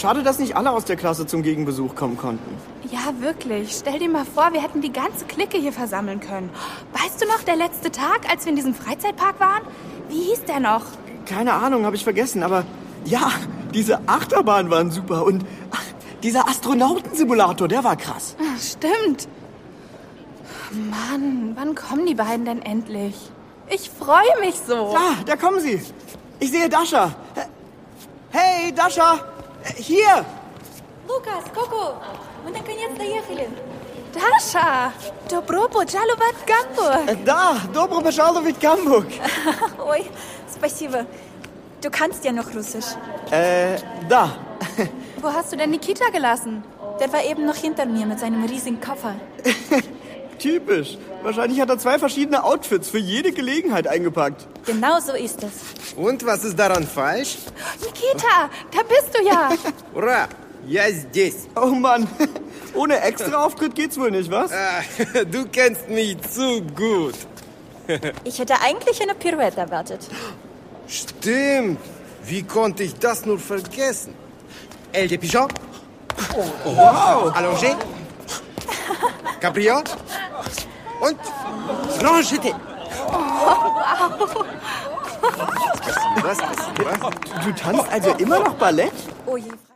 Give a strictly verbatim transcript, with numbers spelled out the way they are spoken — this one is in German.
Schade, dass nicht alle aus der Klasse zum Gegenbesuch kommen konnten. Ja, wirklich. Stell dir mal vor, wir hätten die ganze Clique hier versammeln können. Weißt du noch, der letzte Tag, als wir in diesem Freizeitpark waren? Wie hieß der noch? Keine Ahnung, habe ich vergessen, aber ja, diese Achterbahn waren super und ach, dieser Astronautensimulator, der war krass. Stimmt. Mann, wann kommen die beiden denn endlich? Ich freue mich so. Ah, da kommen sie. Ich sehe Dasha. Hey, Dasha, hier. Lukas, Coco, мы наконец доехали. Dasha, добро пожаловать в Гамбург. Da, добро пожаловать в Hamburg. Ой, спасибо. Du kannst ja noch Russisch. Äh, da. Wo hast du denn Nikita gelassen? Der war eben noch hinter mir mit seinem riesigen Koffer. Typisch. Wahrscheinlich hat er zwei verschiedene Outfits für jede Gelegenheit eingepackt. Genau so ist es. Und was ist daran falsch? Nikita, da bist du ja. Ура! Я здесь. Oh Mann, ohne Extra-Auftritt geht's wohl nicht, was? Ah, du kennst mich zu gut. Ich hätte eigentlich eine Pirouette erwartet. Stimmt. Wie konnte ich das nur vergessen? El de Pigeon. Wow. Allongé. Cabriole. Und Grand Jeté. Was? Was? Du tanzt also immer noch Ballett? Oh je.